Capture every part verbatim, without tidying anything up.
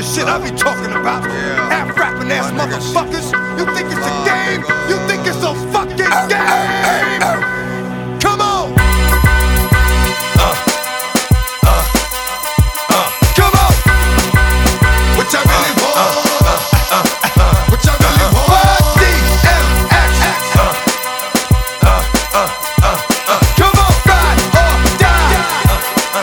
shit I be talking about. Yeah. Half rapping ass My motherfuckers. You think it's a Oh, game? nigga. You think it's a fucking game? Come on! Uh, uh, uh, come on! What y'all really want? Uh, uh, uh, uh, what y'all really want? D M X. Uh, uh, uh, uh, uh, come on! Ride or die! Uh, uh.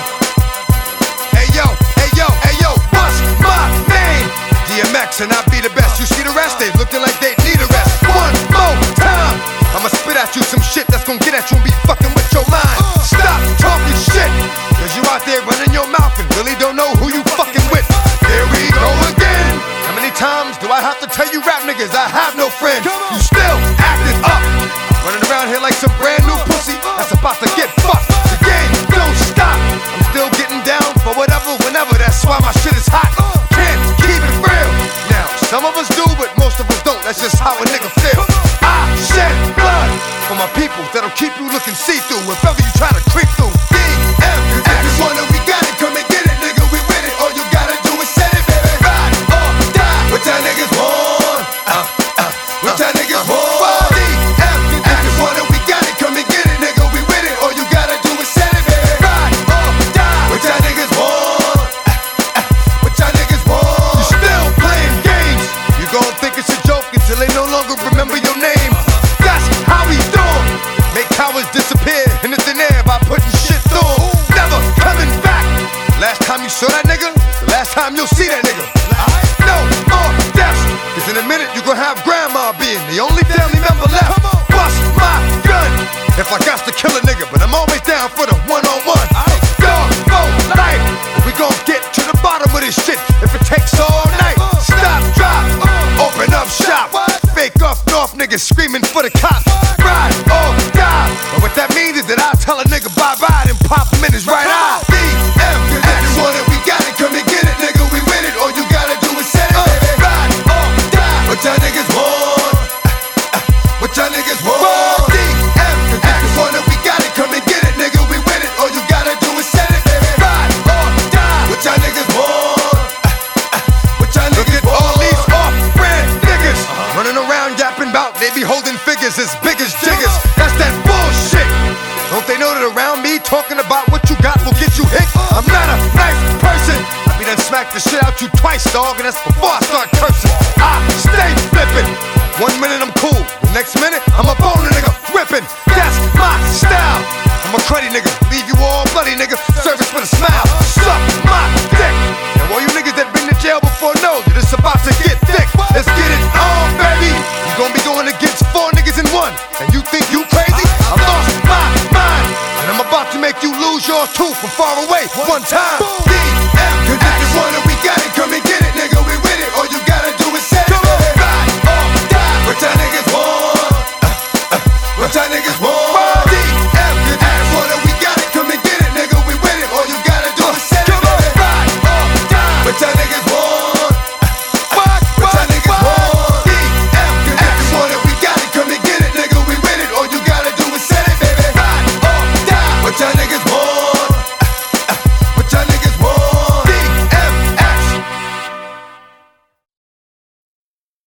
Hey yo, hey yo, hey yo, what's my name? D M X and I be the best. You see the rest? They looking like they need a rest. One more time, I'ma spit at you some shit that's gonna get at you and be fucking with your mind. Stop talking shit, cause you out there running your mouth and really don't know who you fucking with. Here we go again. How many times do I have to tell you rap niggas I have no friends? You still acting up, running around here like some brand new pussy that's about to get fucked. The game don't stop. I'm still getting down for whatever, whenever. That's why my shit is hot. Can't keep it real. Now, some of us do, but most of us don't. That's just how a nigga feel. I shed blood for my people that'll keep you looking see-through if ever you try to creep through. D M X. One we got it, come and get it, nigga. We with it. All you gotta do is set it, baby. Ride or die. What y'all niggas want? Uh, uh, what y'all niggas want? D M X. One we got it, come and get it, nigga. We with it. All you gotta do is set it, baby. Ride or die. What y'all niggas want? Uh, uh, what y'all niggas want? You still playing games? You gon' think it's a joke until they no longer remember your name. That's how we do it. Make cowards disappear in the thin air by putting shit through 'em. Never coming back. Last time you saw that nigga, the last time you'll see that nigga. No more deaths, cause in a minute you gon' have grandma being the only family member left. Bust my gun if I got to kill a nigga, but I'm always down for the one-on-one. Dog for life, we gon' get to the bottom of this shit if it takes all night. Stop, drop, open up shop. Fake off north niggas screaming for the cops. Ride or die. But what that means is that I tell a nigga bye-bye and pop him in his right eye. D M X. Want it, we got it, come and get it, nigga. We with it. All you gotta do is set it, baby. Ride or die. What y'all niggas want? What y'all niggas want? D M X. Want it, we got it, come and get it, nigga. We with it. All you gotta do is set it, baby. Ride or die. What y'all niggas want? What y'all niggas want? Look at all these off-brand niggas running around yapping about they be holding figures as big as jiggers. That's that bullshit. Don't they know that around me talking about what you got will get you hit? I'm not a nice person. I be done smack the shit out you twice, dog, and that's before I start cursing. I stay flipping. One minute I'm cool, the next minute I'm a bone nigga ripping. That's my style. I'm a cruddy nigga, leave you all bloody nigga. Service with a smile, suck my dick. Now all you niggas that been to jail before know that it's about to get thick. Let's get it on, baby. You gon' be going against four niggas in one, and you think you crazy? I lost my mind, and I'm about to make you lose yours too from far away one time. D M X. One, we got it.